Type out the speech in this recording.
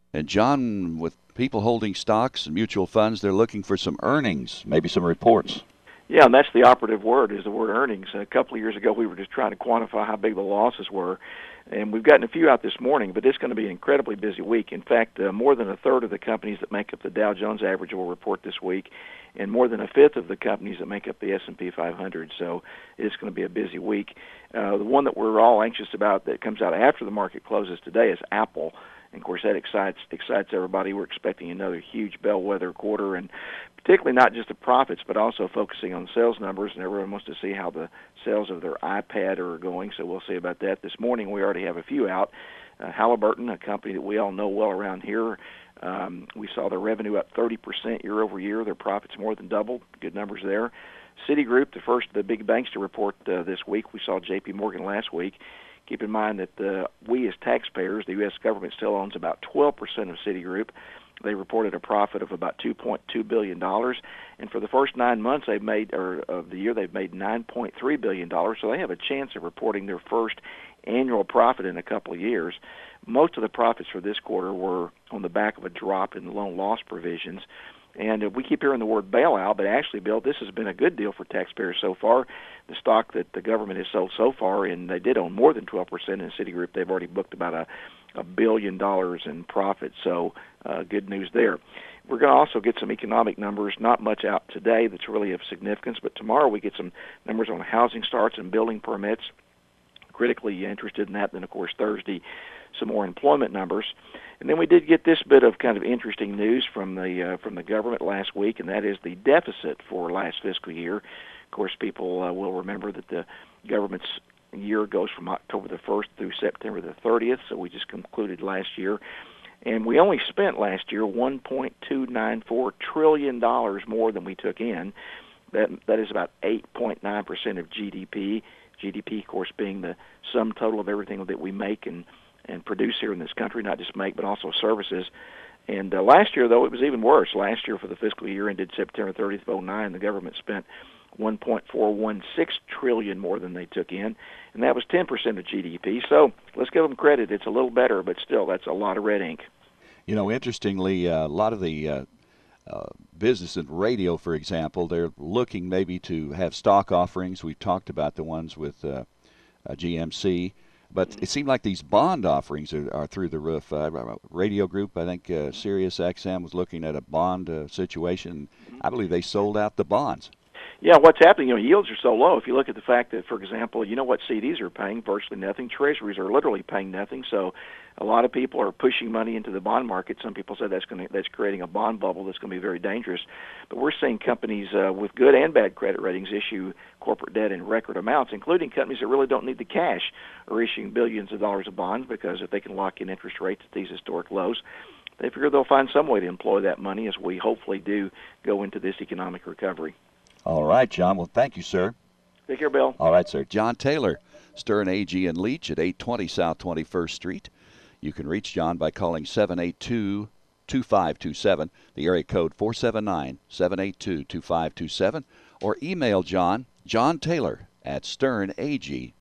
And John, with people holding stocks and mutual funds, they're looking for some earnings, maybe some reports. Yeah, and that's the operative word, is the word earnings. A couple of years ago, we were just trying to quantify how big the losses were, and we've gotten a few out this morning, but it's going to be an incredibly busy week. In fact, more than a third of the companies that make up the Dow Jones average will report this week, and more than a fifth of the companies that make up the S&P 500. So it's going to be a busy week. The one that we're all anxious about that comes out after the market closes today is Apple. And of course, that excites everybody. We're expecting another huge bellwether quarter, and particularly not just the profits, but also focusing on sales numbers. And everyone wants to see how the sales of their iPad are going, so we'll see about that. This morning, we already have a few out. Halliburton, a company that we all know well around here, we saw their revenue up 30% year over year. Their profits more than doubled. Good numbers there. Citigroup, the first of the big banks to report this week. We saw J.P. Morgan last week. Keep in mind that we as taxpayers, the U.S. government still owns about 12% of Citigroup. They reported a profit of about $2.2 billion. And for the first 9 months of the year, they've made $9.3 billion. So they have a chance of reporting their first annual profit in a couple of years. Most of the profits for this quarter were on the back of a drop in loan loss provisions. And we keep hearing the word bailout, but actually, Bill, this has been a good deal for taxpayers so far. The stock that the government has sold so far, and they did own more than 12% in Citigroup, they've already booked about $1 billion in profit. So good news there. We're going to also get some economic numbers, not much out today that's really of significance, but tomorrow we get some numbers on housing starts and building permits. Critically interested in that. Then, of course, Thursday, some more employment numbers. And then we did get this bit of kind of interesting news from the government last week, and that is the deficit for last fiscal year. Of course, people will remember that the government's year goes from October the 1st through September the 30th, so we just concluded last year. And we only spent last year $1.294 trillion more than we took in. That is about 8.9% of GDP. GDP, of course, being the sum total of everything that we make and produce here in this country, not just make, but also services. And last year, though, it was even worse. Last year, for the fiscal year ended September 30th, 2009, the government spent $1.416 trillion more than they took in, and that was 10% of GDP. So let's give them credit. It's a little better, but still, that's a lot of red ink. You know, interestingly, a lot of the business and radio, for example, they're looking maybe to have stock offerings. We've talked about the ones with GMC. But it seemed like these bond offerings are through the roof. Radio Group, I think Sirius XM was looking at a bond situation. I believe they sold out the bonds. Yeah, what's happening, yields are so low. If you look at the fact that, for example, you know what CDs are paying? Virtually nothing. Treasuries are literally paying nothing. So a lot of people are pushing money into the bond market. Some people say that's creating a bond bubble that's going to be very dangerous. But we're seeing companies with good and bad credit ratings issue corporate debt in record amounts, including companies that really don't need the cash are issuing billions of dollars of bonds, because if they can lock in interest rates at these historic lows, they figure they'll find some way to employ that money as we hopefully do go into this economic recovery. All right, John. Well, thank you, sir. Take care, Bill. All right, sir. John Taylor, Stern AG and Leach at 820 South 21st Street. You can reach John by calling 782-2527, the area code 479-782-2527, or email John Taylor at sternag.com.